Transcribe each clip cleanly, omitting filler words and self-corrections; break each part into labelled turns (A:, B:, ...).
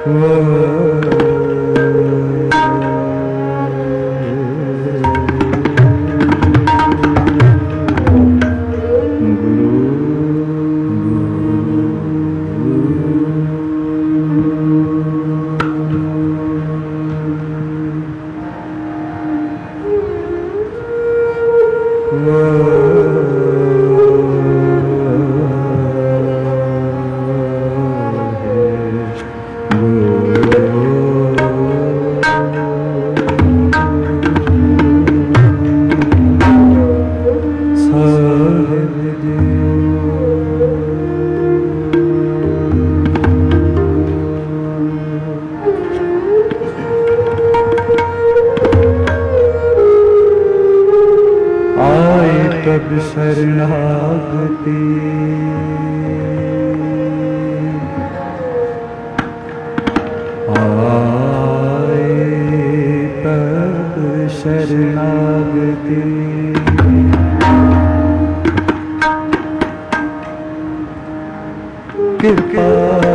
A: तब शरणागति आए तब शरणागति कृपा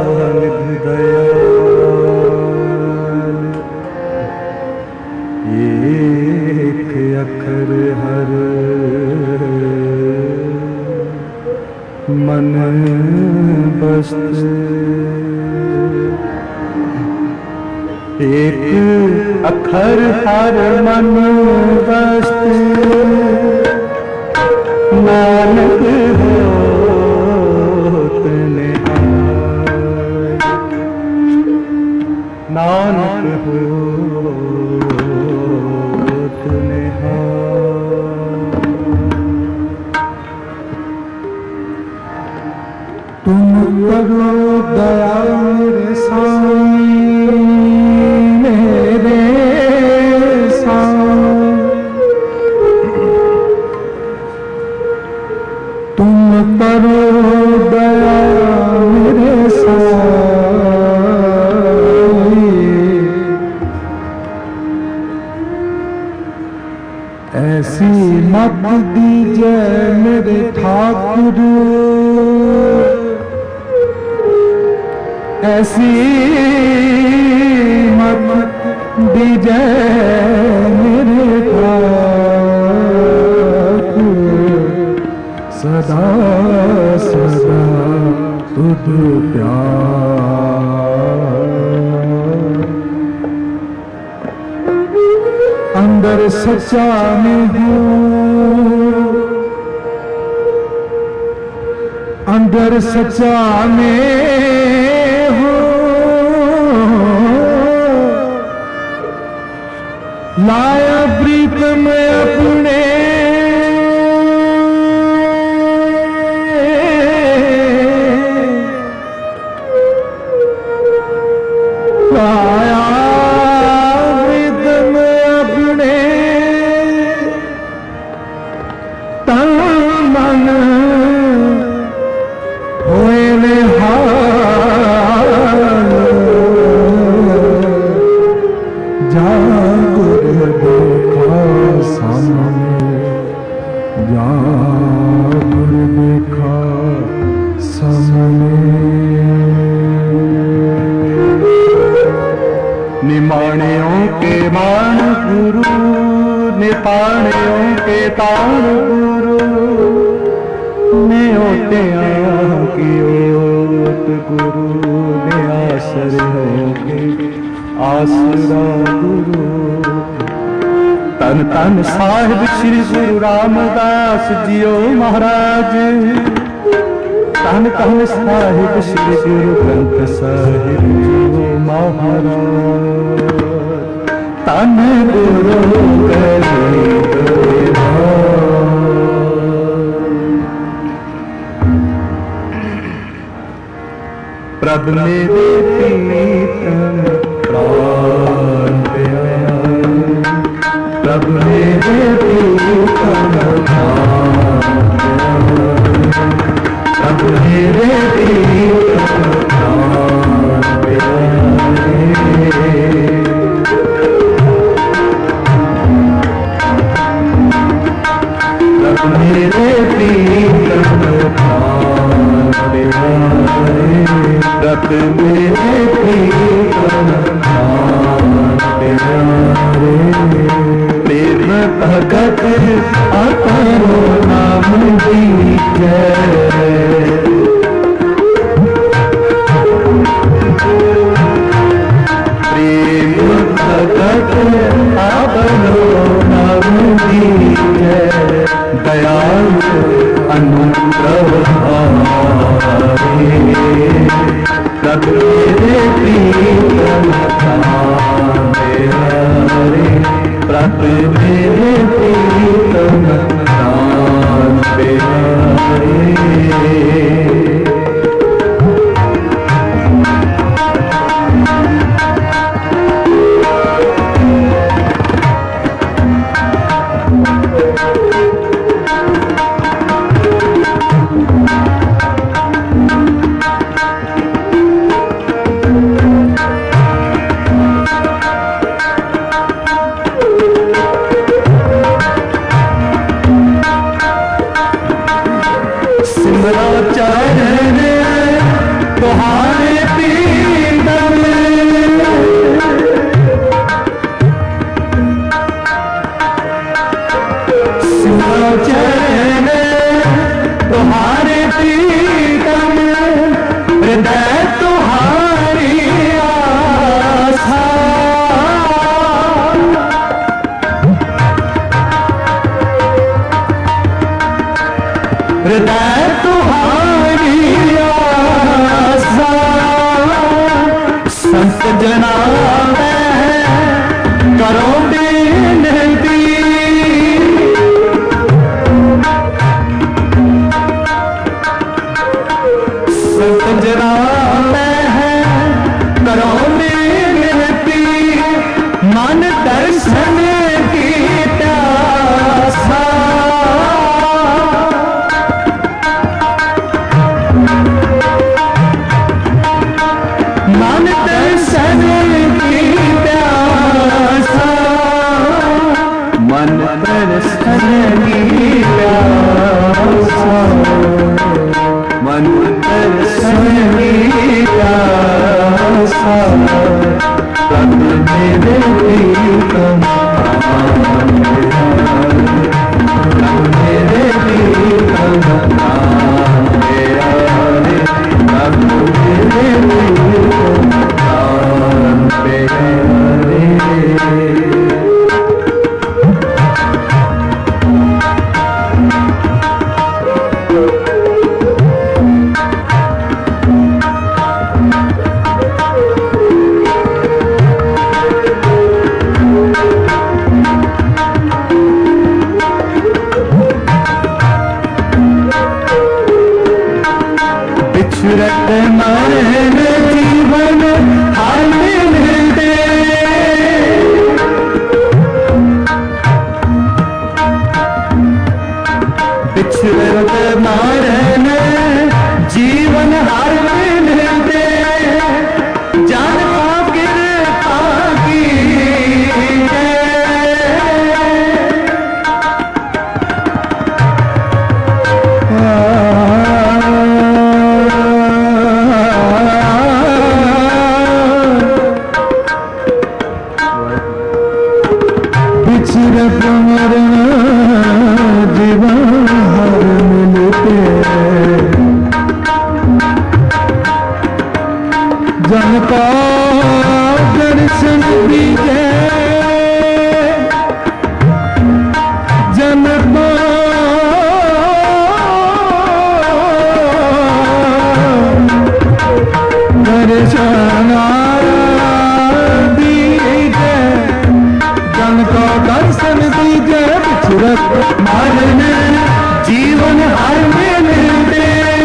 A: दयाल एक अखर हर मन बस्त एक अखर हर मन बस्त नानक होत निहाय नानक होत निहाय। तुम करो दया मेरे साईं मेरे साईं तुम करो दया मेरे साईं ऐसी मत दीजिए मेरे ठाकुर ऐसी मत दीजिए मेरे ठाकुर सदा सदा तुझ प्यार अंदर सच्चा में हूँ अंदर सच्चा में लाया प्रीत में अपने लाया प्रीत में अपने तन मन होए निहाल जागुर देखा सामने जागुर देखा सामने निमाणियों के बाण गुरु निताणियों के ताण गुरु ने ओटे की ओट गुरु ने आश्रय होके आसरा गुरु तन तन साहिब श्री गुरु रामदास जियो महाराज तन तन साहिब श्री गुरु ग्रंथ साहिब जियो महाराज तन गुरु प्रभ मेरे प्रीतम प्राण प्यारे प्रभ मेरे प्रीतम प्राण प्रभ मेरे प्रीतम प्राण प्यारे प्रभ मेरे प्रीतम प्राण प्यारे रब मेरे प्रीतम प्रेम भगत अपनो नाम दीजै। प्रेम भगत अपनो नाम दीजै। दयाल अनुग्रह प्रभु मेरे प्रीतम रे। प्रभु मेरे प्रीतम रे। चरण तुम्हारे प्रीतम चरण तुम्हारे प्रीतम हृदय तुम्हारी आशा। हृदय तुम्हारी आशा। संत जना करो विनती। संत जना करो विनती। मन दर्शन की प्यासा। मन दर्शन की प्यासा। मन दर्शन की प्यासा। मन दर्शन की प्यासा। प्रभु मेरे प्रीतम प्रभु मेरे प्रीतम प्रभु मेरे बिछुरत मरण जीवन हाल मिलते। बिछुरत मरण जीवन हाल मिलते। जान कृपा की बिछुरत मरण जीवन हर मिलते। जन का दर्शन दीजे। जन को दर्शन दीजे। जन को दर्शन दीजे। बिछुरत मरण जीवन हर मिलते।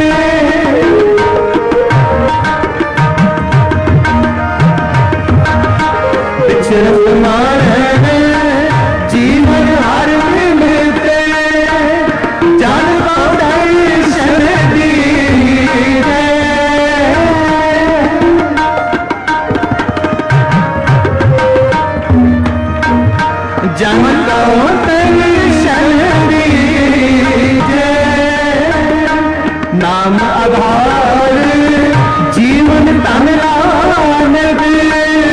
A: बिछुरत मरण जीवन हर मिलते। जन को दर्शन दीजे। जन को दर्शन दीजे। नाम आधार जीवन तन नानक।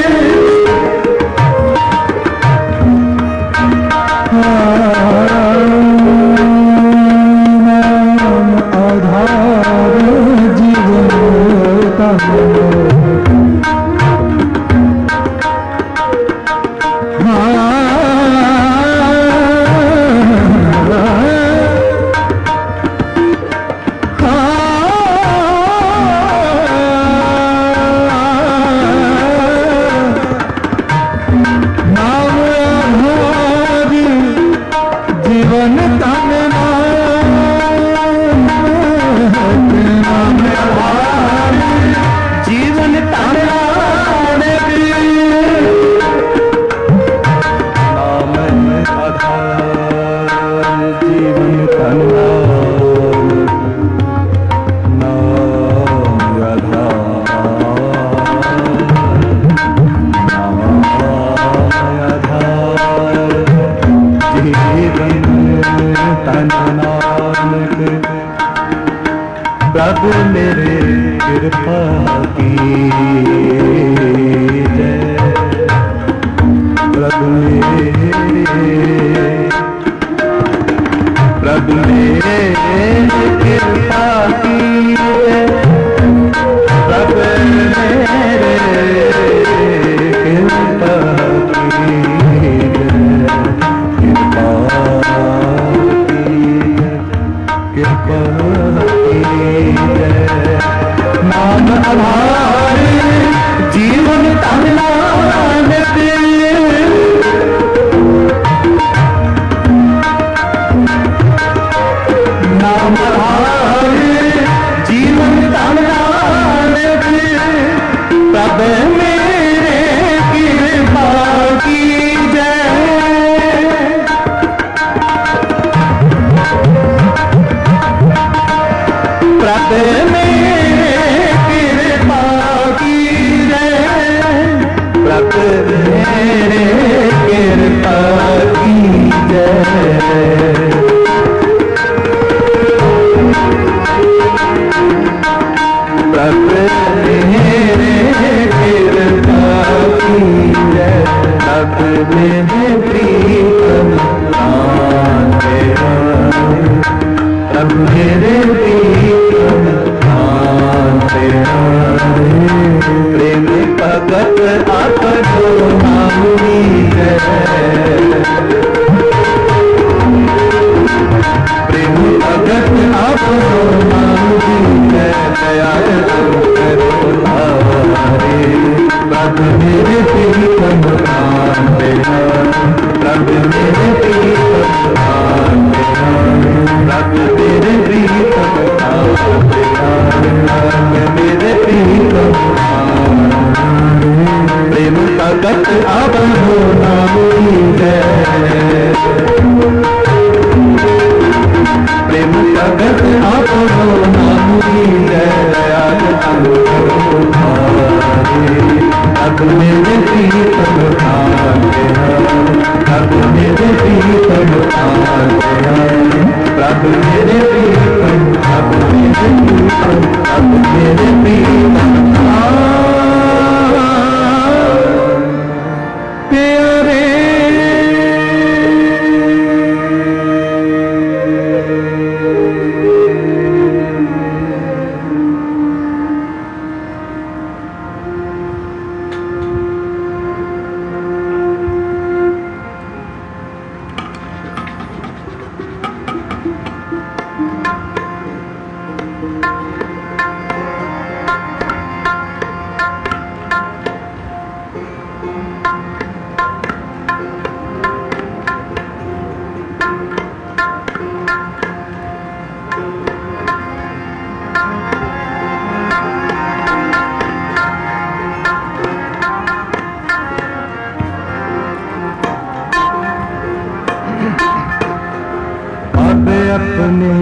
A: मेरे कृपा कीजै। प्रभु मेरे कृपा कीजै। प्रभु मेरे प्रीतम प्राण तेरा। प्रभु मेरे प्रीतम प्राण तेरा। प्रेम भगत आपको नाम कीजै। प्रेम भगत आपको नाम कीजै। दयाल करो तारे। प्रभु मेरे प्रीतम प्राण तेरा। प्रभु मेरे प्रीतम प्राण तेरा। प्रभु मेरे प्रीतम प्राण तेरा। प्रभु मेरे प्रीतम प्राण। प्रेम भगत आपको नाम कीजै। प्रेम भगत आपको नाम कीजै। दयाल करो तारे। प्रभु मेरे प्रीतम प्राण तेरा। प्रभु मेरे प्रीतम प्राण तेरा। प्रभु मेरे प्रीतम। प्रभु मेरे प्रीतम। प्रभु मेरे प्रीतम प्यारे। अपने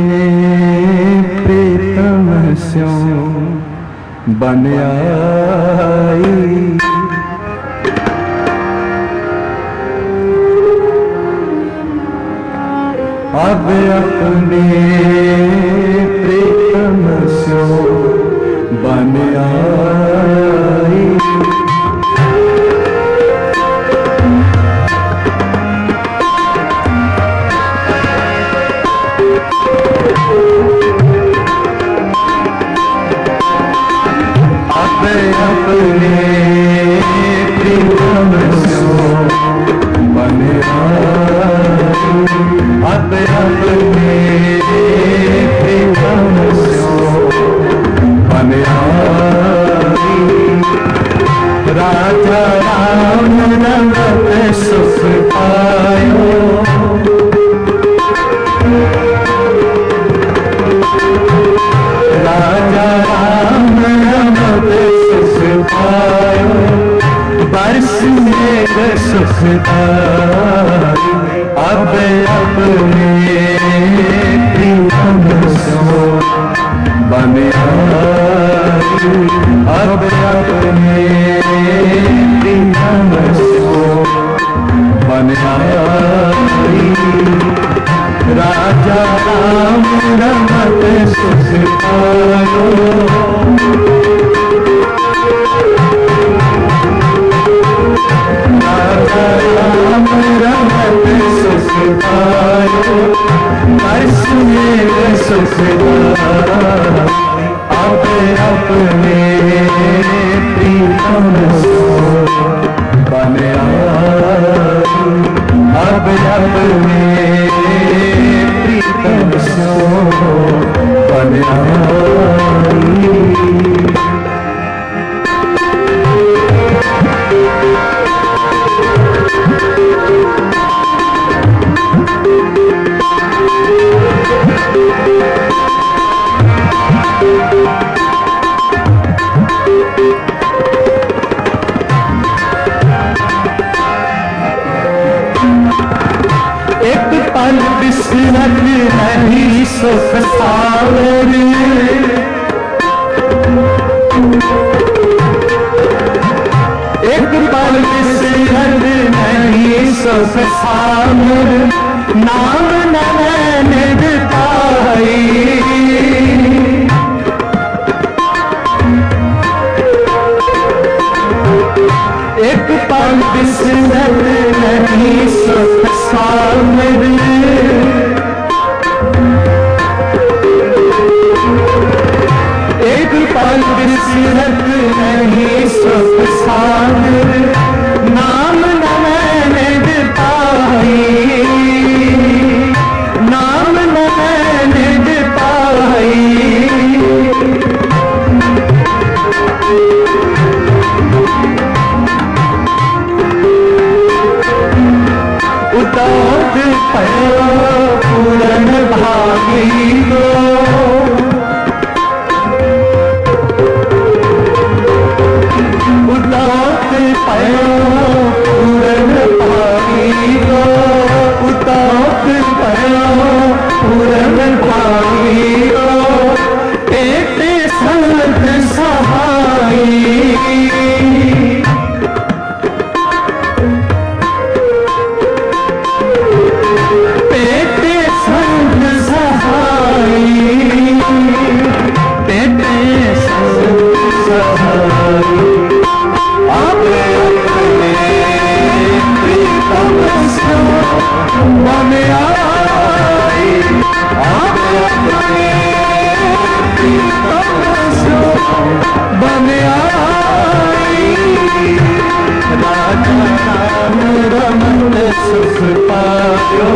A: प्रीतम स्यों बन आई। अब अपने प्रीतम स्यों बन आई। अपने प्रीतम स्यों बन आई। अब अपने प्रीतम स्यों बन आई। राजा राम रंगत सुख पायो। राजा राम रंगत सुख पायो। बरस मेघ सुखदाई। अब अपने प्रीतम स्यों बन आई। अब अपने प्रीतम स्यों बन आई। राजा राम रंगत सुख पायो। राजा राम रंगत सुख पायो। बरस मेघ सुखदाई। अब अपने प्रीतम स्यों बन आई। अब अपने प्रीतम स्यों बन आई। एक पल बिसरत नहीं सुख सावरे। एक पल बिसरत नहीं सुख सागर, नाम नैन पाई। एक पल बिसरत नहीं सुख सागर, एक पल बिसरत नहीं सुख सागर, नाम नैन पाई, नाम नैन पाई। उदात पयो पूरन भागी गो, उदात पयो पूरन भागी गो, उदात पयो पूरन भागी गो, पेटे संत सहाई। पेटे संत सहाई, पेटे संत सहाई। आप अपने प्रीतम से मन आई, आप अपने प्रीतम से मन आई। राजा राम रमन सुख पायो,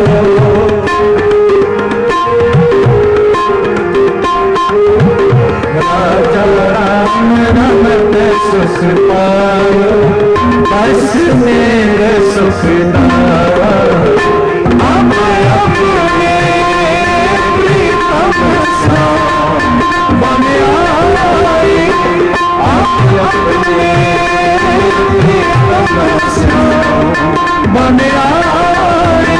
A: राजा राम रमन सुख पायो, बस मेरे सुखदारा। अब अपने प्रीतम से मन आई, आप अपने प्रीतम से मन आई।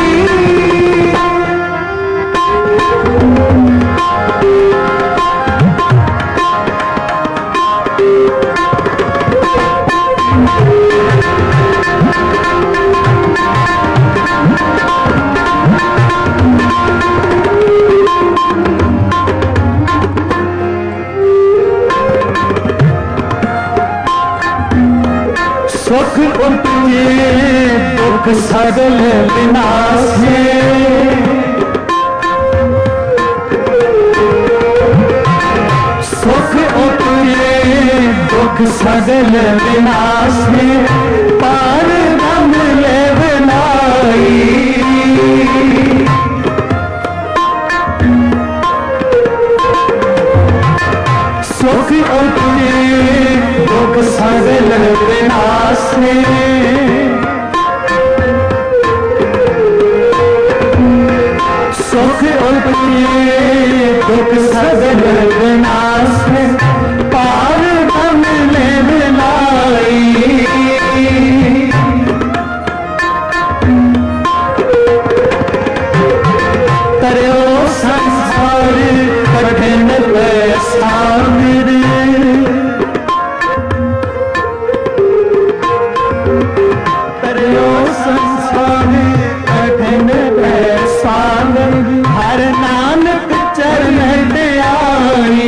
A: सुख उपजे दुख सगल विनाशे, सुख उपजे दुख सगल विनाशे, पार ब्रह्म ले बनाई। सुख उपजे दुख सगल विनाशे, सुख उपजे दुख सगल विनाशे, पार ब्रह्म ले बनाई। तरयो संसार कठिन सागर, तरयो संसार कठिन सागर, हर नानक चरण आई।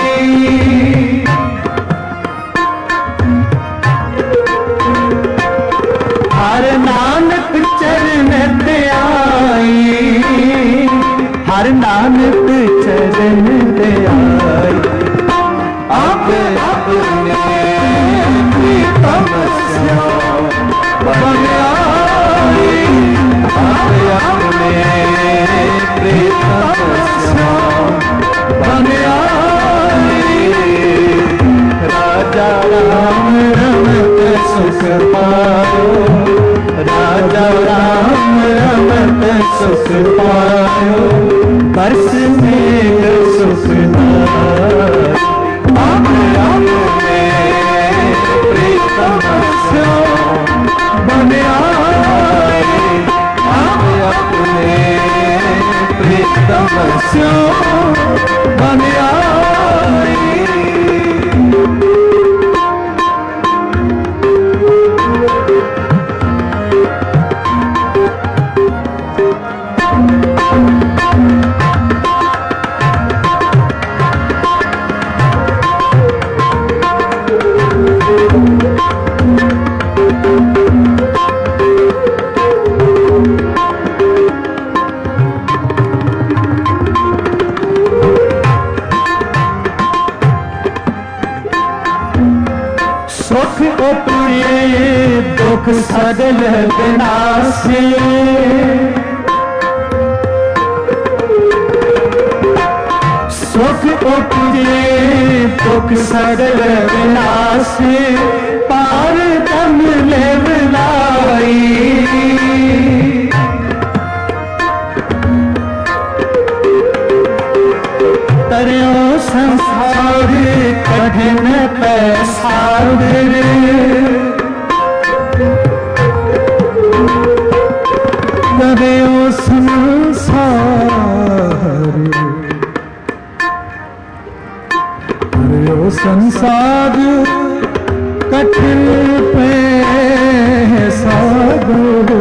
A: हर नानक चरण आई, हर नानक चरण आई। आप अपने प्रीतम से मन आई, आप अपने प्रीतम से मन आई। राजा राम रमत सुख पायो, राजा राम रमत सुख पायो, बरस मेघ सुखदाई। आप अपने प्रीतम से मन आई, आप अपने प्रीतम से मन आई। दुख सगल विनाशी सुख उपजे दुख सगल विनाशी पार तम ले बुलाई तरियो संसार कठिन पैसागर तरियो संसार कठिन पैसागर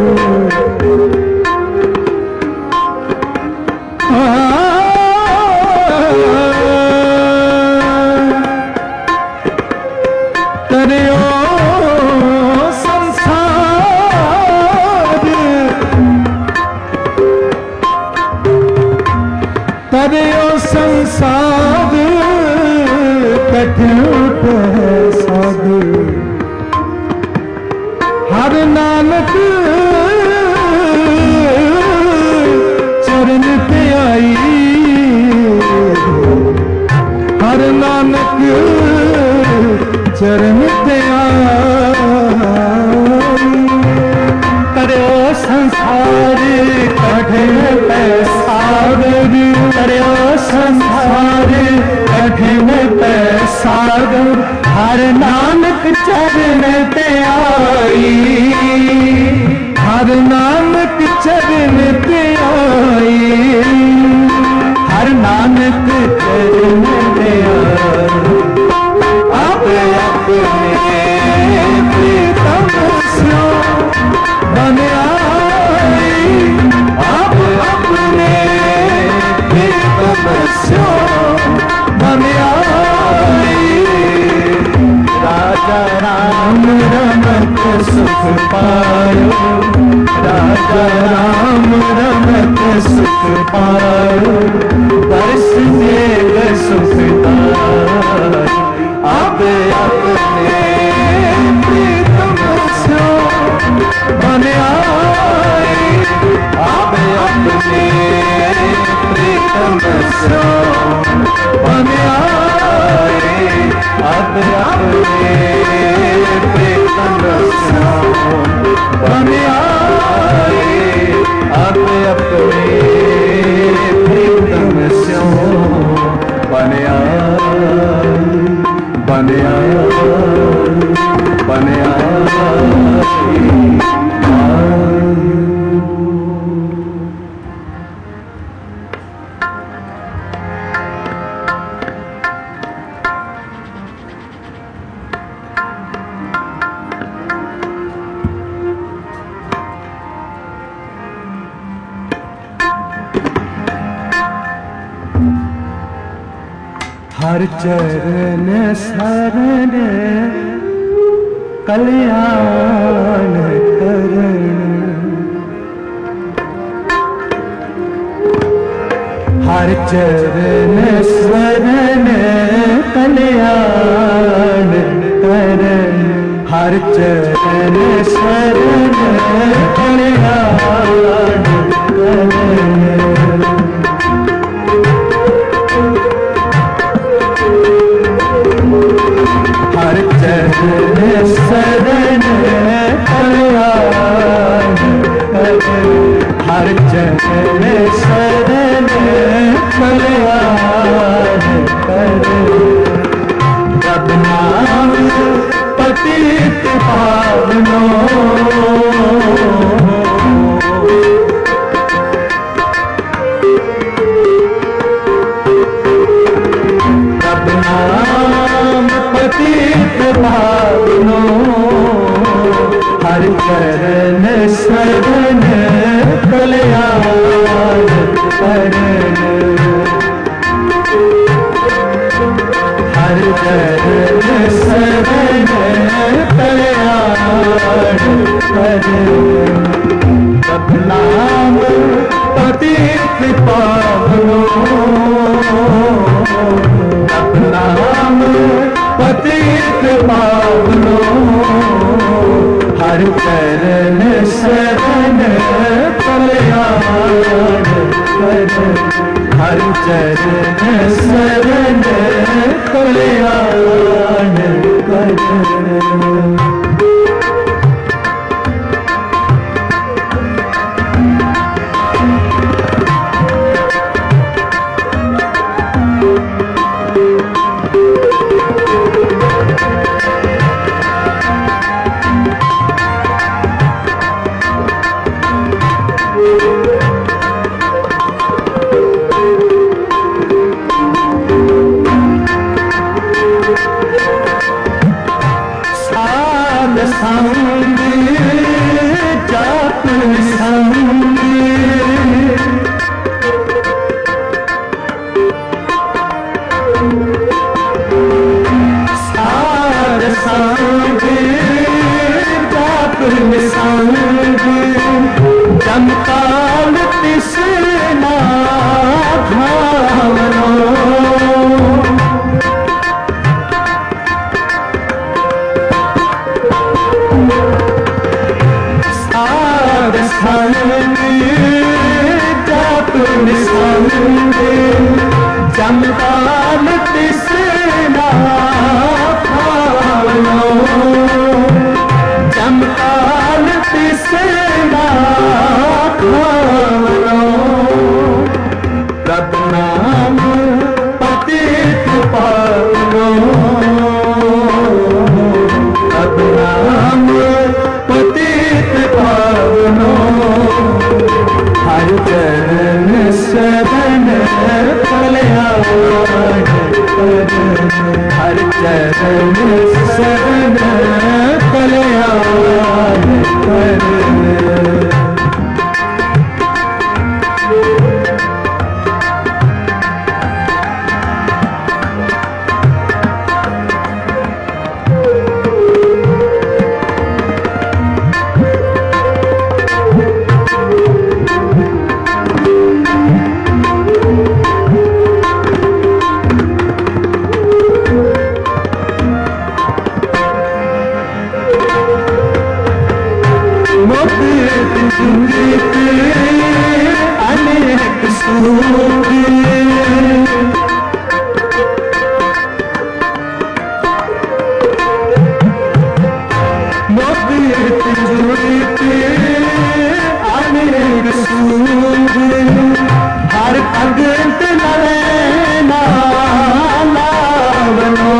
A: हर नानक चरण पे आई हर नानक चरण पे आई करो संसार कठिन पैसागर करो संसार कठिन पैसागर हर नानक चरण ते आई हर नानक चरण ते आई हर नानक चरण ते आई आप अपने प्रीतम स्यो बन आई आप अपने प्रीतम स्यो बन आई राजा राम रमत सुख पायो राजा राम रमत सुख पायो दर्श देव सुख दायो अब अपने प्रीतम स्यो बन आई अब अपने प्रीतम स्यो बन आई अब अपने प्रीतम स्यो बन आई अब अपने प्रीतम स्यो बन आई बन आई बन आई हर चरण शरण कल्याण करण हर चरण शरण कल्याण करण हर चरण शरण कल्याण करण हर चरण शरण कल्याण करण हर चरण शरण कल्याण करण जब नाम पतित पावनो पावनो हर चरण शरण कल्याण करण हर चरण शरण कल्याण करण जब नाम पतित पावनो जब नाम पतित पावनो हर हर चरण शरण कल्याण कर, हर चरण शरण कल्याण कर। जमकाल तिसना भावनो, साध संगे जाप निसंगे, जमकाल तिसना भावनो, जमकाल तिसना भावनो। प्रभु नाम पतित पावनो, प्रभु नाम पतित पावनो। हर चरण शरण कल्याण कर, हर चरण शरण कल्याण कर। अनेक सूख मोबित जुड़ित अनेक सूख, हर भगत नैना लावनो,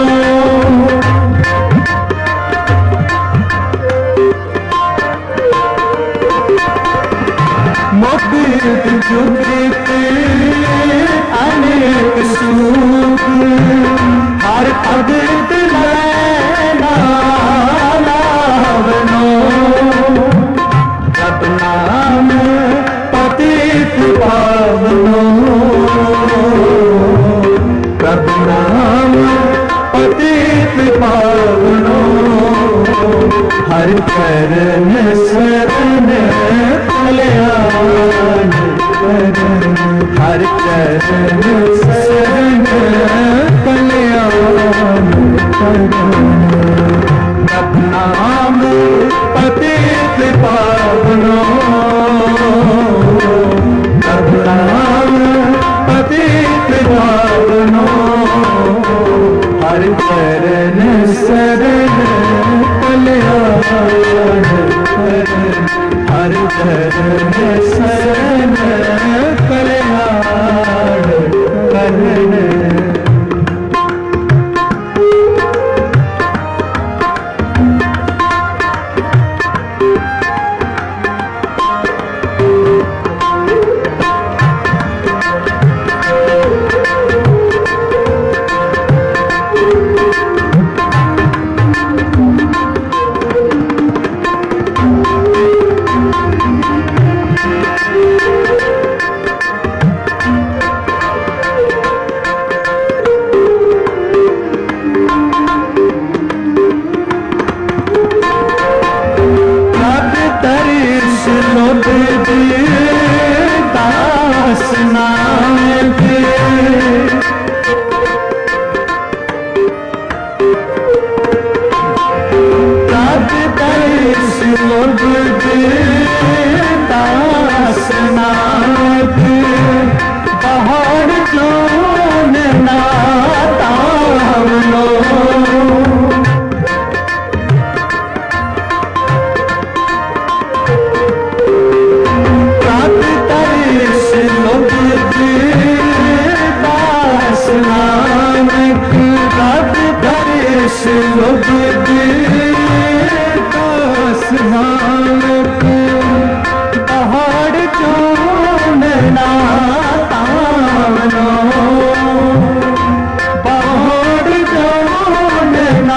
A: मोबित जुड़ित अनेक सूख, हर भगत नैना लावनो। प्रभु नाम पतित पावनो, प्रभु नाम पतित पावनो। हर चरण शरण कल्याण कर, हर चरण शरण कल्याण कर। प्रभु नाम पतित पावनो, प्रभु नाम पतित पावनो। हर चरण शरण कल्याण कर, हर चरण शरण कल्याण कर। लुब्ध दास नाथ पहाड़ चोन नातावलो प्रात तरिस लुब्ध दास नानक प्रात तरिस लुब्ध दास नानक पहाड़ चोन नातावलो पहाड़ चोन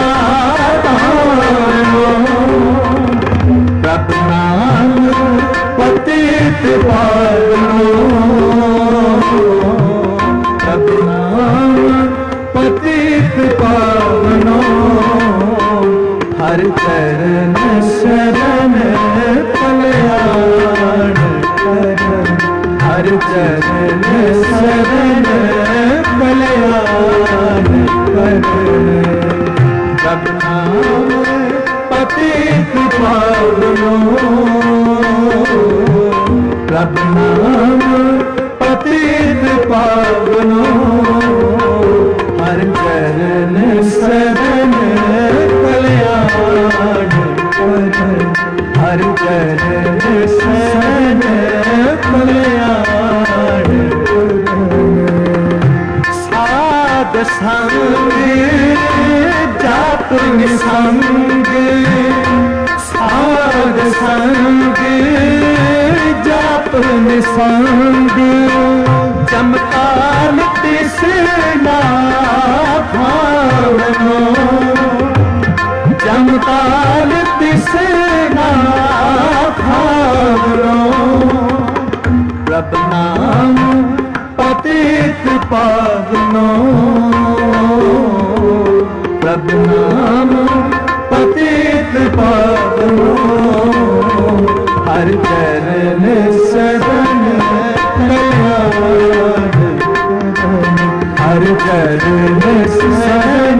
A: नातावलो प्रभ नाम पतित पावनो प्रभ नाम पतित पावनो हर चरण शरण कल्याण कर हर चरण शरण कल्याण कर प्रभ नाम पतित पावनो प्रभ नाम पतित पावनो हर चरण शरण कल्याण कर हर चरण शरण कल्याण साध संग जाप निसंग साध संग जाप निसंग चमकाल तिसना भावनो चमकाल तिसना भावनो प्रभ नाम पतित पावनो प्रभ नाम पतित पावनो हर चरण शरण कल्याण हर चरण शरण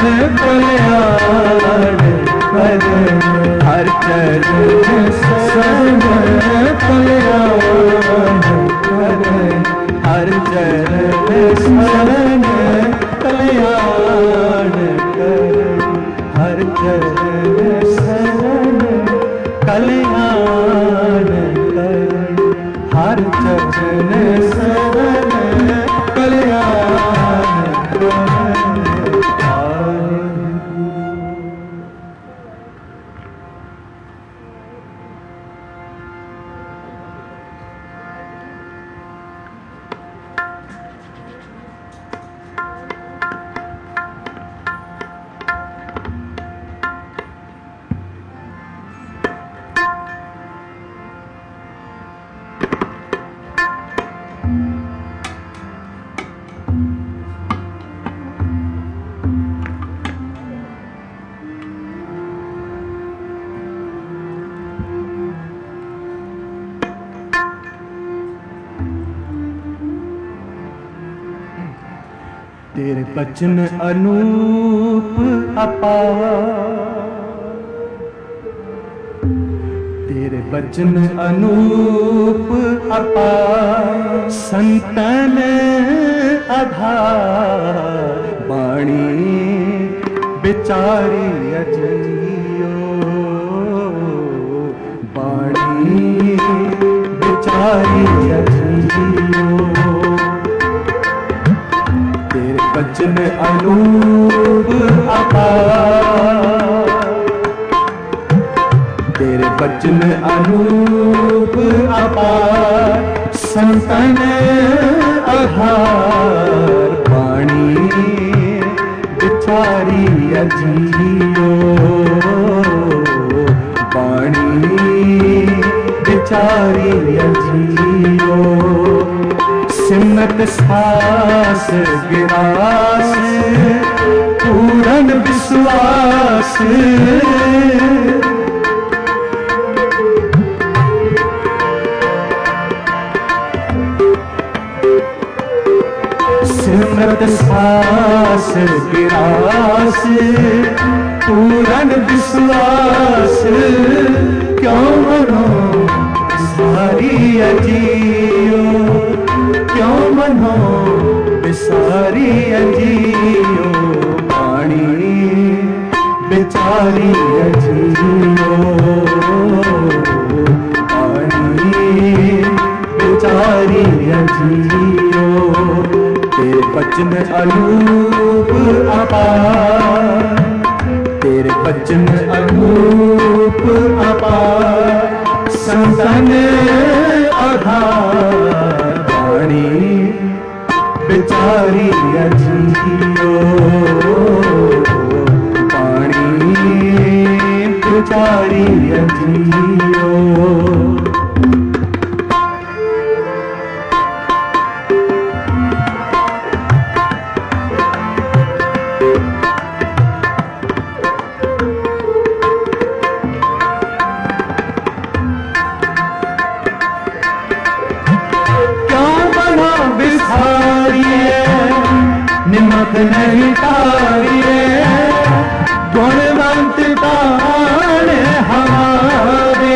A: कल्याण कर हर चरण शरण कल्याण कर हर चरण शरण कल्याण कर हर चरण शरण कल्याण कर हर चरण शरण कल्याण कर तेरे बचन अनूप अपार तेरे बचन अनूप अपार संतन आधार वाणी बिचारी अजियो वाणी बिचारी अजियो बचन अनूप अपार तेरे बचन अनूप अपार संतन आधार वाणी बिचारी अजियो वाणी बिचारी अजियो सिमत सास गिरास पूरन विश्वास सिमत सास गिरास पूरन विश्वास क्यों सारी अजियो पानी बेचारी अजियो पानी बेचारी अजियो तेरे बचन अनूप अपार तेरे बचन अनूप अपार संतन आधार पानी बेचारी अजियो पानी बेचारी अजियो निमक नहीं तारिए गुणवंत तान हमारे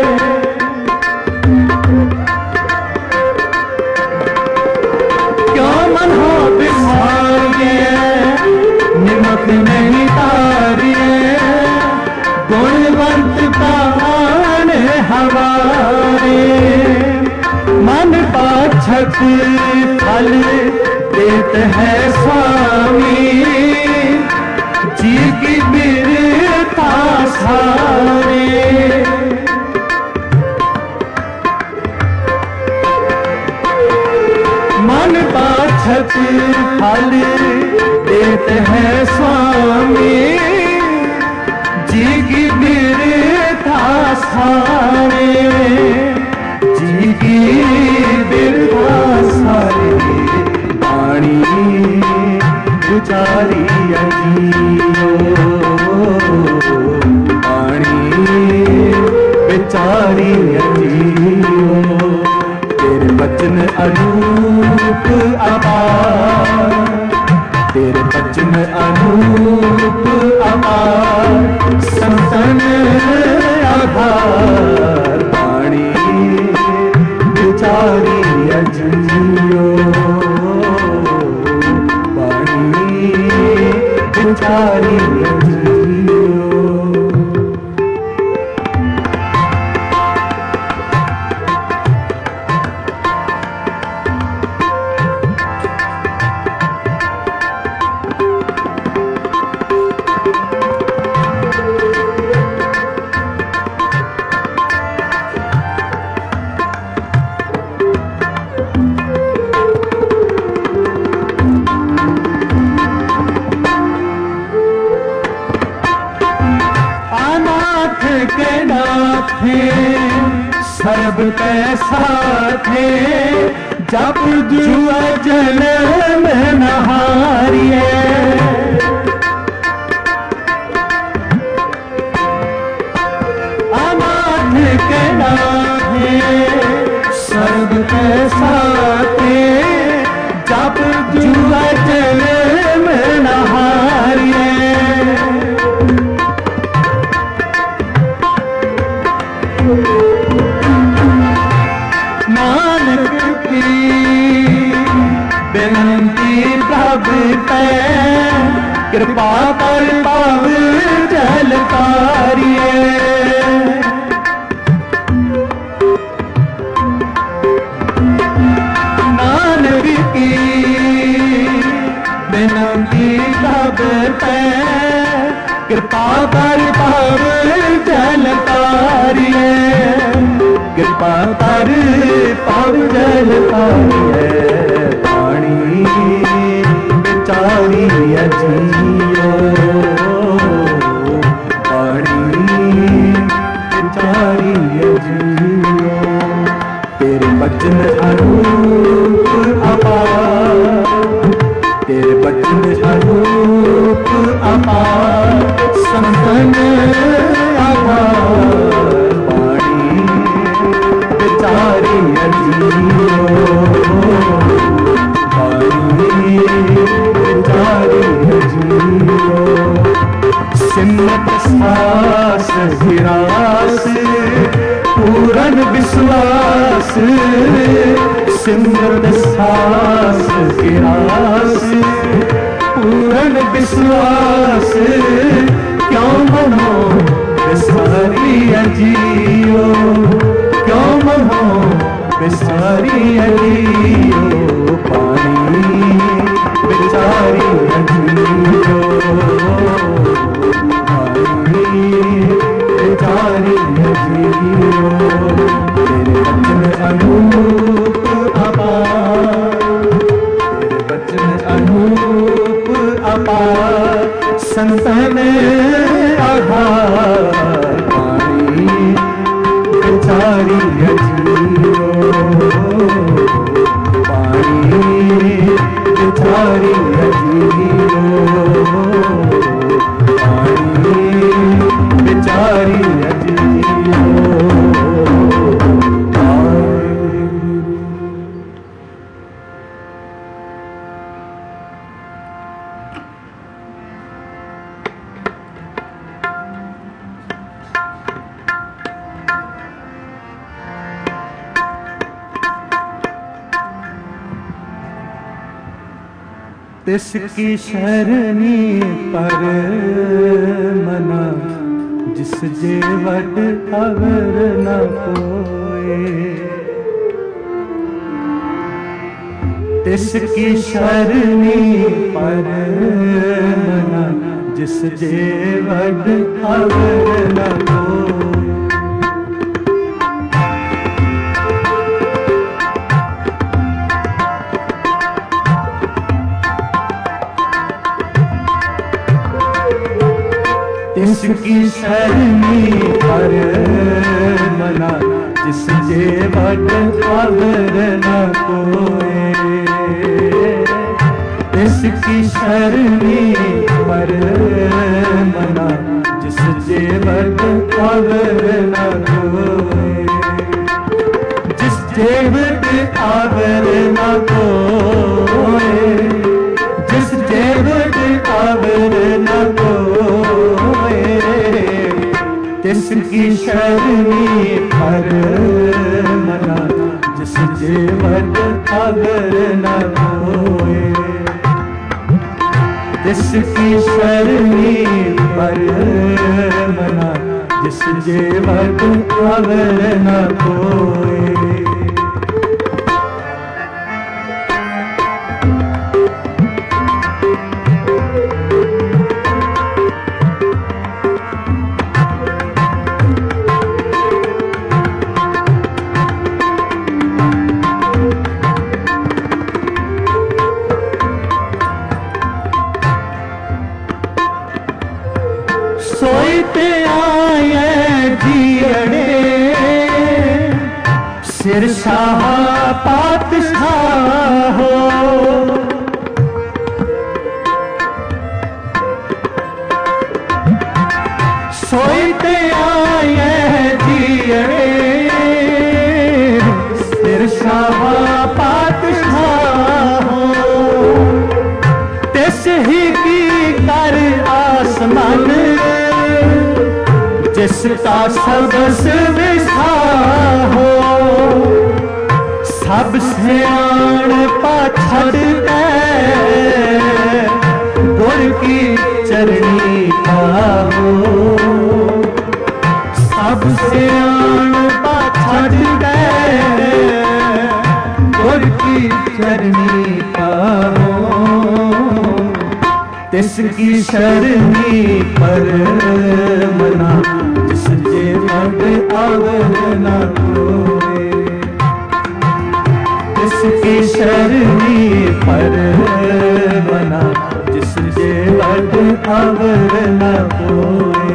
A: क्यों मन हो बिसारिए निमक नहीं तारिए गुणवंत तान हमारे मन पाछत फल देत है स्वामी जी की बिरता सारे मन पाछत फल देत है स्वामी जी की बिरता सारे जी की बिरता सारे पानी बेचारी अजियो पानी बेचारी अजियो तेरे बचन अनूप अपार तेरे बचन अनूप अपार संतन आधार पानी बेचारी अजियो बेचारी अजियो के नाथे सर्ब कैसा थे जब जुआ जन्म नहारिए अनाथ के नाथे सर्ब कैसा थे जब जुआ जन्म नहारिए नानक की बिनती प्रभ पे कृपा कर पाव जल तारिए नानक की बिनती प्रभ पे कृपा कर पाव जल तारिए कृपा कर पाव जल तारिए पानी बेचारी अजियो पानी बेचारी अजियो तेरे बचन अनूप अपार तेरे बचन अनूप अपार संतन आधार पानी बेचारी अजियो पानी बेचारी अजियो सिमत सास हिरास पूरन विश्वास सिमरत सास के रास पूर्ण विश्वास क्यों मनो बिसारी अजियो क्यों मनो बिसारी अजियो पानी बिचारी अजियो पानी बिचारी अजियो तेरे वचन अनूप अपार तेरे वचन अनूप अपार संतन आधार पानी बिचारी अजियो पानी बिचारी अजियो पानी बिचारी अजियो। तिसकी शरणी पर मना जिस जेवट अवर न कोए तिसकी शरणी पर मना जिस जेवट अवर न कोए इसकी शरणी पर मना जिस जेवट अवर न कोए इसकी शरणी पर मना जिस जेवट अवर न कोए जिस जेवट अवर न कोए जिस जेवट अवर न कोए तिसकी शरणी पर मना जिस जेवट अवर न कोए तिसकी शरणी पर मना जिस जेवट अवर न कोए। सोईते आए जियड़े सिर शाह पातशाह हो सोईते आए जियड़े सिर शाह पातशाह हो तिस ही की कर आसमान जिसका सबस विसा हो सब सियाण पाछड़ गए गुर की चरणी का हो सब सियाण पाछड़ गए गुर की चरणी का हो तिसकी शरणी पर मना जिस जेवट अवर न कोए तिसकी शरणी पर मना जिस जेवट अवर न कोए।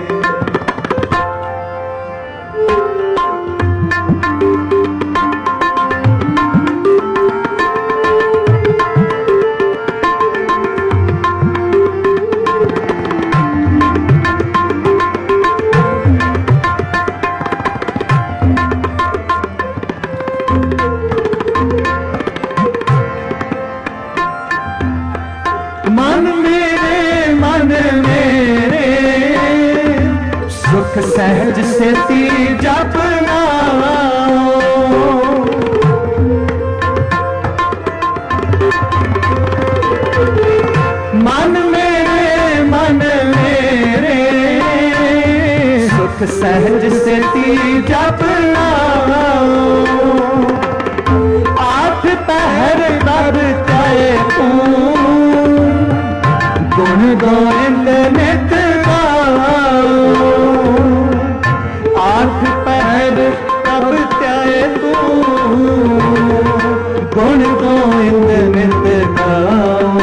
A: सुख सहज से ती जपना सुख सहज से जपना, आठ पहर तब त्याए तू, गुण गोविंद नित गाओ। आठ पहर तब त्याए तू, गुण गोविंद नित गाओ।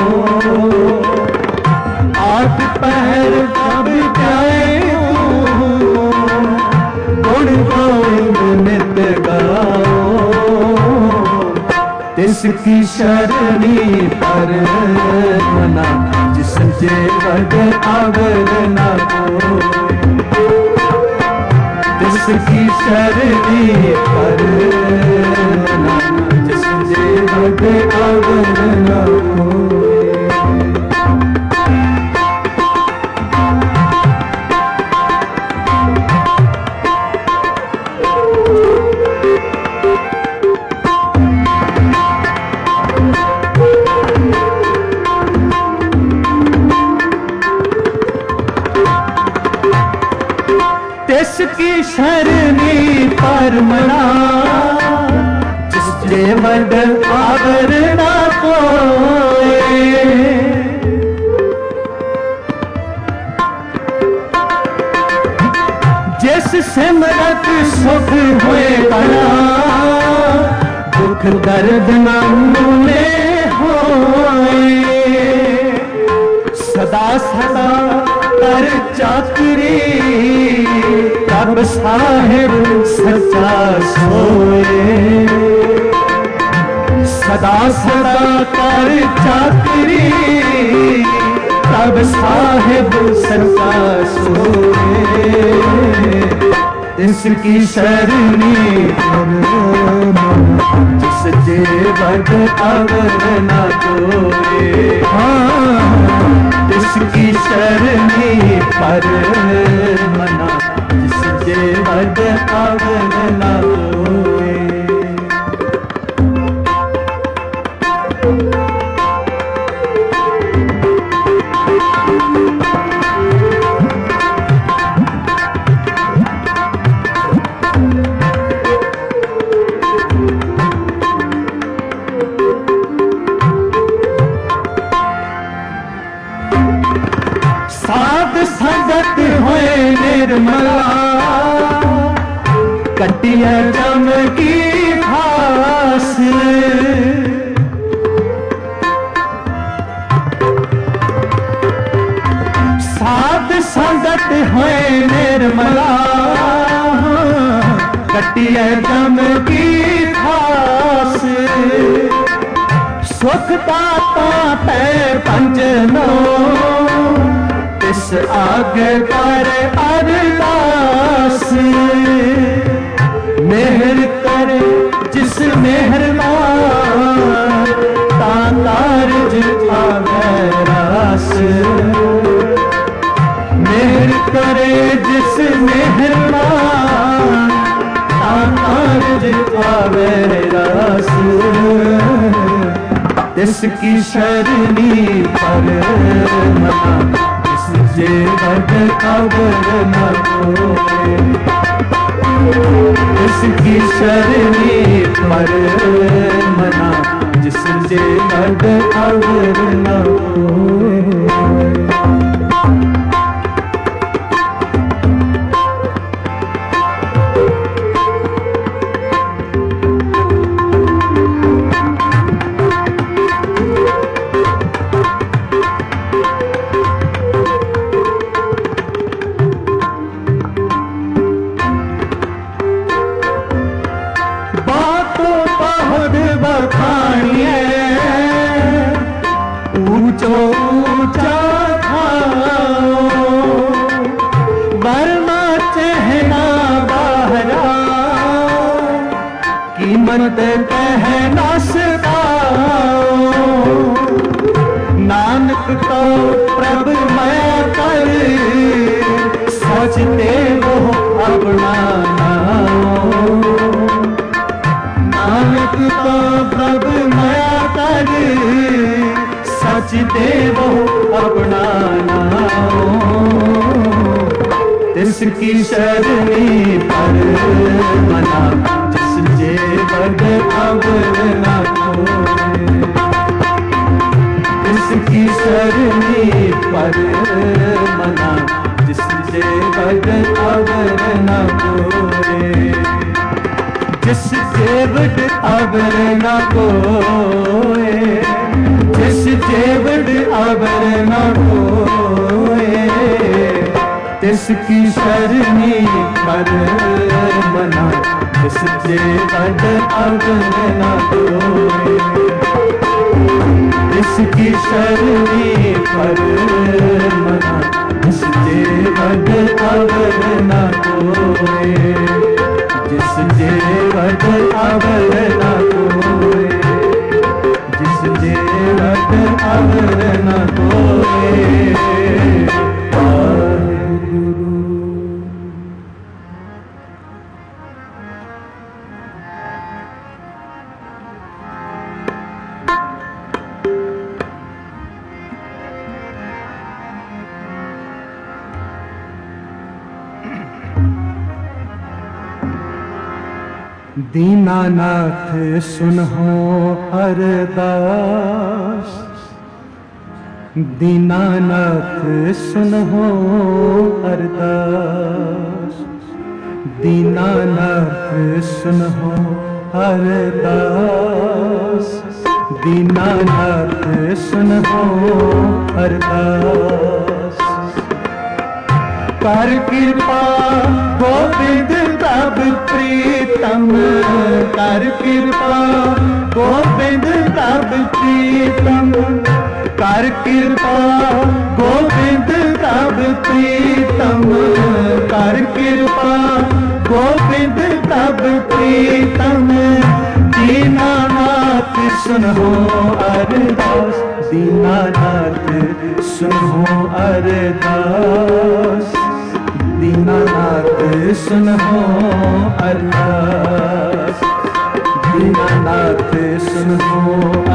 A: आठ पहर तब त्याए तू, गुण गोविंद नित गाओ। तिसकी शरणी पर मना, जिस जे वड आवर न कोय। तिसकी शरणी पर मना, जिस जे वड आवर न कोय। तिसकी शरणी पर मना, जिस जे वड आवर न कोय। जिस सिमरत सुख हुए बड़ा, दुख दर्द न में होए। सदा सदा कर चाकरी, तब साहिब सच्चा सोए। सदा सदा कर चाकरी, तब साहिब सच्चा सोए। इसकी शरणी जिस जे वड आवर न कोय। इसकी शरणी पर मना, जिस जे वड आवर न कोय। साध संगत होए निर्मला, कटिया जम की घास। साध संगत होए निर्मला, कटिया जम की घास। सुख दाता पै पंजनो, तिस आगे कर अरदास। मेहर करे जिस मेहरबान, तातार जितावे रास। मेहर करे जिस मेहरबान, तातार जितावे रास। तिसकी शरणी पर मना, जे वड आवर न कोय। इसकी शरणी पर मना, जिस जे वड आवर न कोय। ऊंचो ऊंचा खाओ, बर्मा चहना बाहरा, कीमत कहना सदाओ। नानक तो प्रभ मैं कर, सोचते वो अपना नाम। नानक तो प्रभ मैं कर, सच देवो अपना नाम। जिसकी शरणी पर मना, जिस जेवर अवर न कोय। जिसकी शरणी पर मना, जिस जेवर अवर न कोय। जिस जेवर अवर न कोय, जिस जेवर अवर न कोय। तिसकी शरणी पर मना, जिस जेवर अवर न कोय। जिसकी शरणी पर मना, जिस जेवर अवर न कोय। जिस जेवर अवर न कोय, जिस जेवर अवर न कोय। दीनानाथ सुनहो अरदास, दीनानाथ सुनहो अरदास। दीनानाथ सुनहो अरदास, दीनानाथ सुनहो अरदास। कर कृपा गोविंद तब प्रीतम, कर कृपा गोविंद तब प्रीतम। कर कृपा गोविंद तब प्रीतम, कर कृपा गोविंद तब प्रीतम। दीनानाथ सुनहो अरदास, दीनानाथ सुनहो अरदास। दीनानाथ सुनहो अरदास, दीनानाथ सुनहो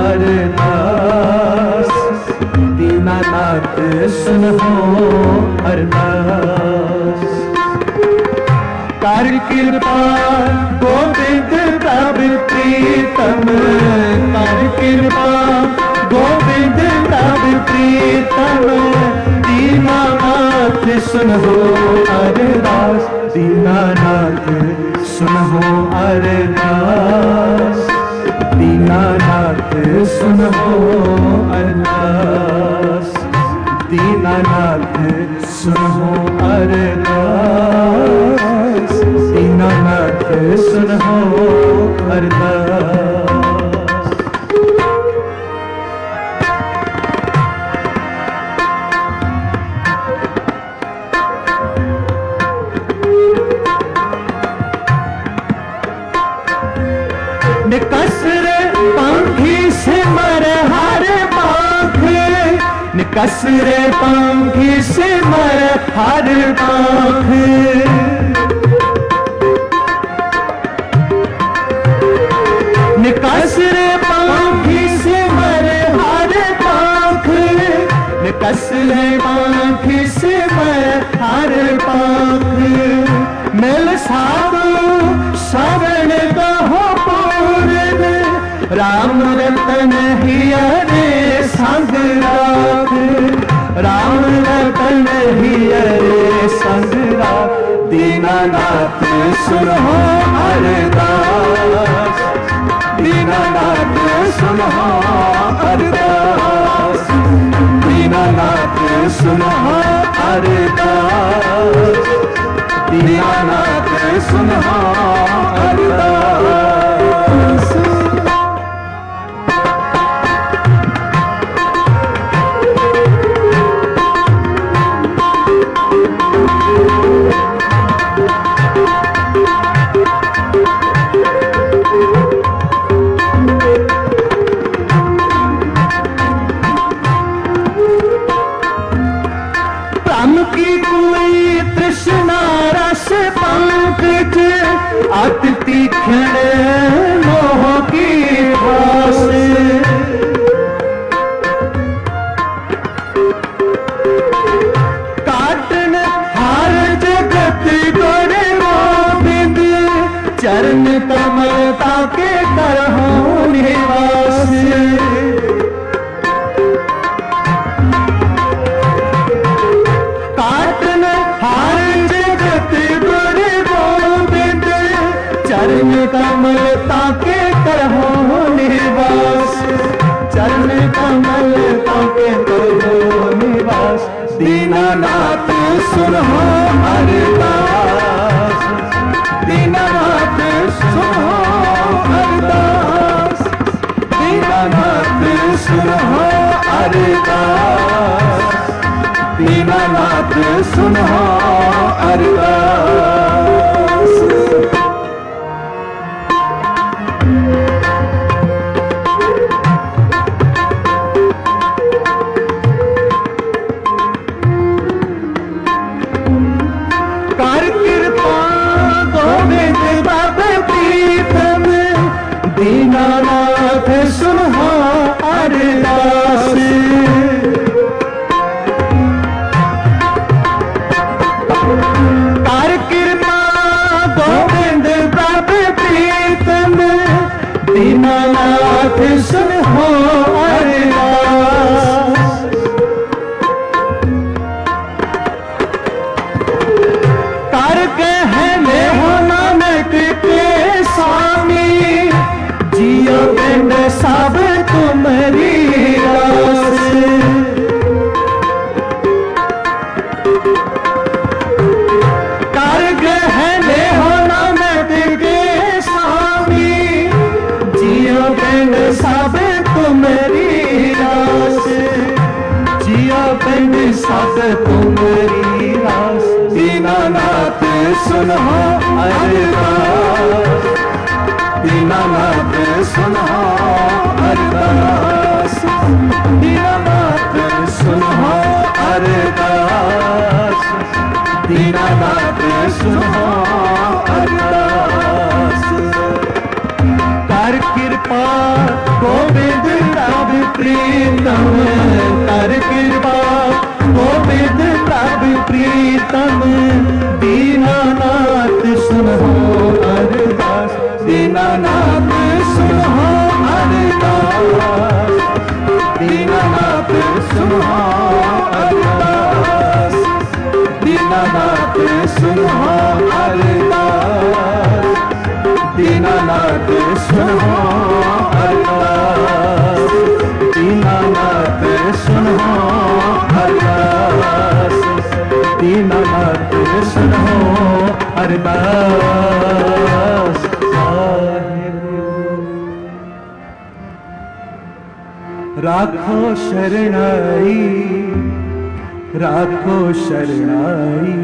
A: अरदास। दीनानाथ सुनहो अरदास। कर कृपा गोविंद तब प्रीतम, कर कृपा गोविंद तब प्रीतम। दीनानाथ सुनहो अरदास, दीनानाथ सुनहो अरदास। दीनानाथ सुनहो अरदास, दीनानाथ सुनहो अरदास। दीनानाथ सुनहो अरदास। निकसरे पंखी सिमर हर पाख, निकसरे पंखी सिमर हर पाख। निकसरे पंखी सिमर हर पाख, निकसरे पंखी सिमर हर पाख। मिल साधु शरण कहो राम रतन हियरे संग राख, राम रतन हियरे संग राख। दीनानाथ सुनहो अरदास, दीनानाथ सुनहो अरदास। दीनानाथ सुनहो अरदास, दीनानाथ सुनहो अरदास। अति तीक्ष्ण मोह की भास, काटन हर जगत चरण कमल ताके करहो निवास। काटन हार जगत गुर गोबिंद, चरण कमल ताके करहो निवास। चरण कमल ताके करहो निवास। दीनानाथ सुनहो अरदास, दीनानाथ सुनहो अरदास, दीनानाथ सुनहो अरदास, दीनानाथ सुनहो अरदास। कर कृपा गोविंद बाबा प्रीतम, दीनानाथ सुनहो अरदास। कर कृपा गोविंद बाबा प्रीतम, दीनानाथ सुनहो अरदास। कर कहने हो नानक के स्वामी, जियो पिंड सब तुम्हारी रास। कर कहने हो नानक के स्वामी, जियो पिंड सब तुम्हारी रास। जियो पिंड सब तुम्हारी रास। दीनानाथ सुनहो अरदास, दीनानाथ सुनहो अरदास, दीनानाथ सुनहो अरदास, दीनानाथ सुनहो अरदास। कर कृपा गोविंद प्रभ प्रीतम, कर कृपा गोविंद प्रभ प्रीतम, दीनानाथ सुनहो अरदास, दीनानाथ सुनहो अरदास, दीनानाथ सुनहो अरदास, दीनानाथ सुनहो अरदास, दीनानाथ सुनहो अरदास, दीनानाथ सुनहो अरदास, दीनानाथ सुनहो अरदास। राखो शरणाई, राखो शरणाई,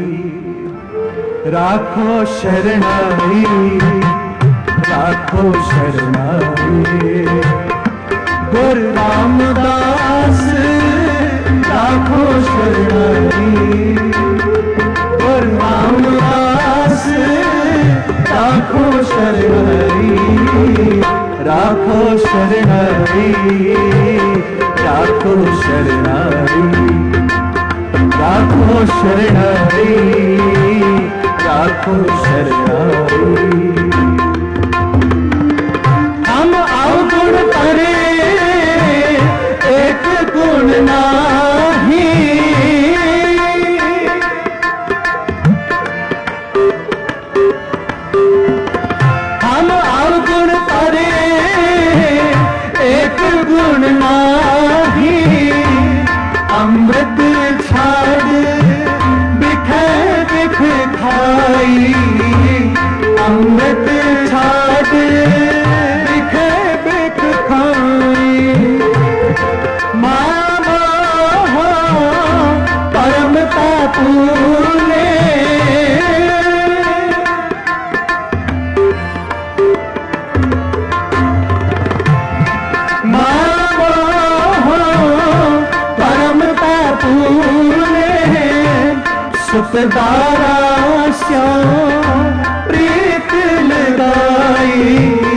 A: राखो शरणाई, राखो शरणाई। गुरु रामदास राखो शरणाई, गुरु रामदास राखो शरणाई, राखो शरणाई, राखो शरणाई, राखो शरणाई, राखो शरणाई। हम अवगुण करे एक गुण नाही, हम अवगुण करे एक गुण नाही। अमृत छाड़ बिखे बिख खाई, अमृत छाड़ बिखे बिख खाई। मामा हो परम पापूने, मामा हो परम पापूने। सुखदारा श्याम प्रीत लगाई,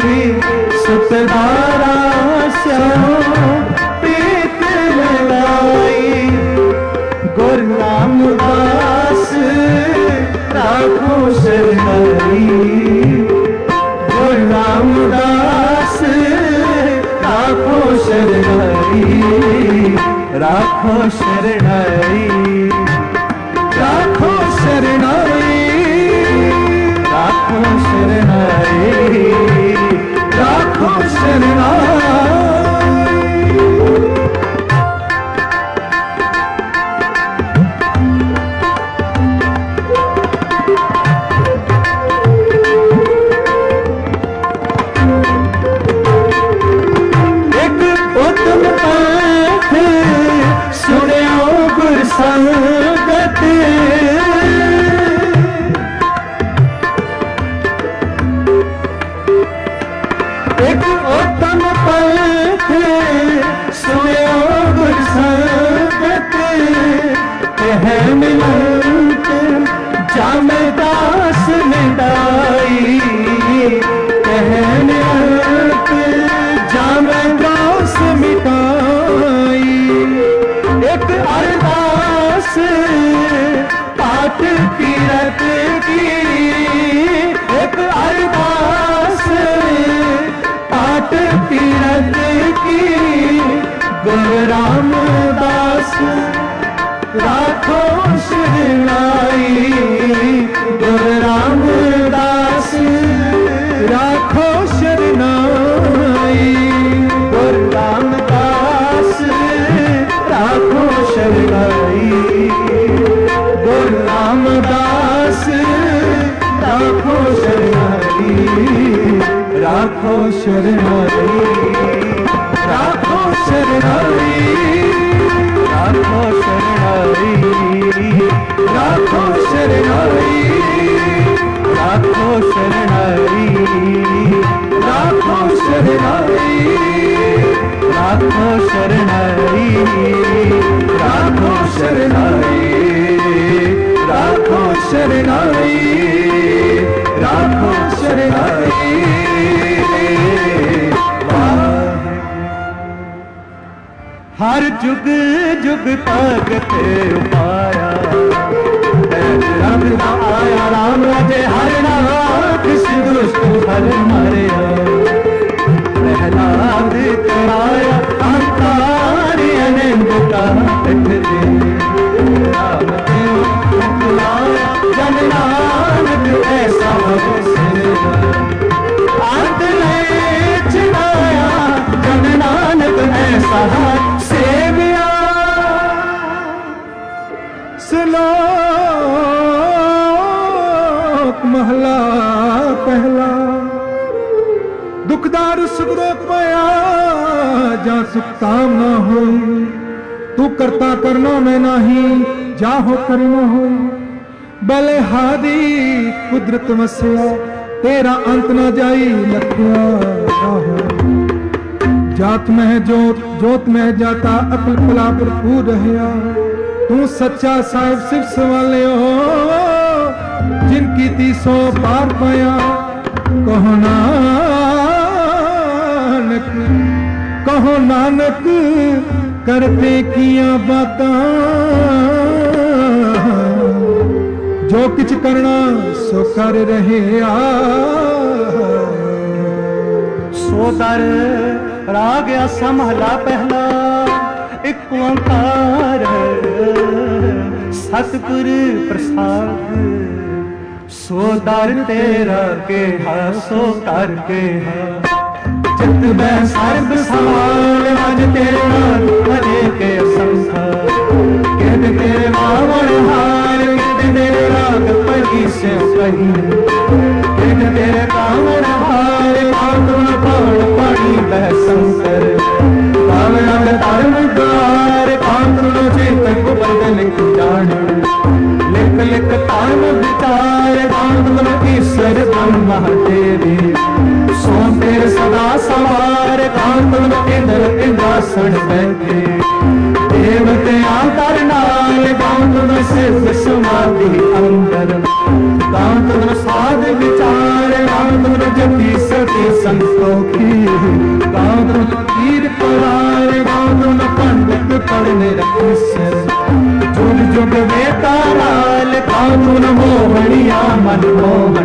A: सुखदारा श्याम प्रीत लगाई। गुरु रामदास राखो शरणाई, राखो शरणाई,
B: राखो शरणाई,
A: राखो शरणाई,
B: राखो शरणाई।
A: संगत
B: एक उत्तम पंथ सुनो गुर संगत, कह मिलंत जामदास मिटाई, कह मिलंत जामदास मिटाई। एक अरदास पाठ तीरथ की, एक अरदास पाठ तीरथ की, गुरु रामदास राखो शरणाई, गुरु रामदास राखो शरणाई, गुरु रामदास राखो शरणाई, गुरु रामदास राखो शरणाई, राखो शरणाई, राखो शरणाई,
A: राखो शरणाई,
B: राखो शरणाई,
A: राखो शरणाई,
B: राखो शरणाई,
A: राखो शरणाई,
B: राखो शरणाई, राखो शरणाई, राखो शरणाई।
A: हर जुग जुग भगत उपाया,
B: रब ना आया राम राजे हर नाथ, दुष्ट हर मारिया, प्रहलाद कराया अंतारी अनंत का कठ दे, राम देव बुलाया जन नानक ऐसा अवसर, अंत में चढ़ाया जन नानक ऐसा सेविया। श्लोक महला पहला, दुखदार सुखदोख पाया जा सुख काम न हो, तू करता करना मैं नाही, जाहो करना हो, बले हादी कुदरत मसिया, तेरा अंत न जाई लखिया हो। जात में है जोत, जोत में है जाता, अकल कला भरपूर रहया, तू सच्चा साहिब सिर्फ सवाले हो, जिनकी 300 पार पाया। कहो नानक, कहो नानक करते किया बातां, जो किछ करना सो कर रहे आ।
A: सोदर राग असमहला पहला, एक ओंकार सतगुर प्रसाद, सोदर तेरा के हा सो कर के हा, चित में सर्ब सवाल आज तेरे नाल भरे के असंखा, कहते तेरे मावन हार, कहते तेरे राग पढ़ी से कही, कहते तेरे कावन हार, कांतुन पाण पाणी बह संकर, कावड़ धर्म द्वार, कांतुन चेतन को बंद लिख जान, लिख लिख धर्म विचार, कांतुन ईश्वर ब्रह्मा तेरे, सो तेरे सदा सवार, कांतुन इंद्र इंद्रासन बैठे, देवते आकर नाल, कांतुन सिद्ध समाधि अंदर, कांतुन साध विचार, कांतुन जपी सती संतोखी, कांतुन तीर पुरार, कांतुन पंडित पढ़ने रखसर, जुग जुग वेता लाल, कांतुन मोहनिया मनमोहन,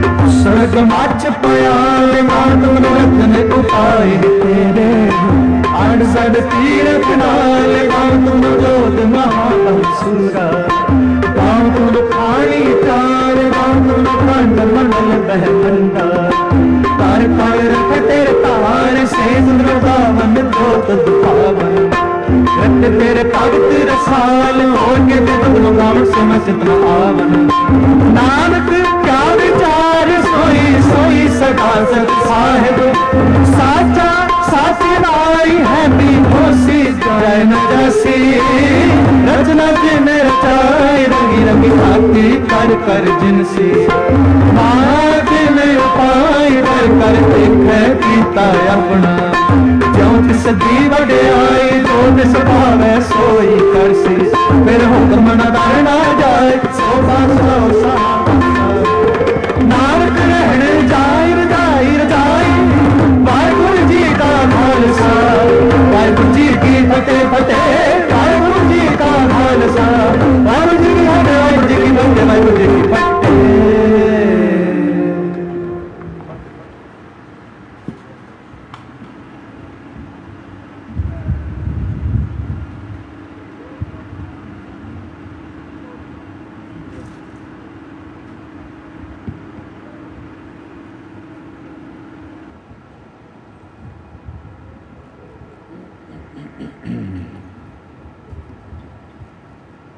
A: स्वर्ग माच पयाल, कांतुन रत्न उपाय तेरे, आड़ सड़ तीरथ नाल गाँव तुम जोत महासूरा गाँव तुम खानी चार गाँव तुम खंड मंडल बहमंडा तार पार रख तेरे तार से सुंदर बावन जोत दुखावन रख तेरे भगत रसाल हो के ते तुम गाँव से मस्त आवन नानक क्या विचार सोई सोई सदा सत साहिब साचा साची नाई है भी होसी जय न जैसी रचना जिन रचाई रंगी रंगी भांति कर कर जिनसी माया जिन उपाय कर कर देखे पीता अपना क्यों तिस दी वड्याई जो तिस भावे सोई करसी फिर हुक्म न करना जाए सो बात सो सा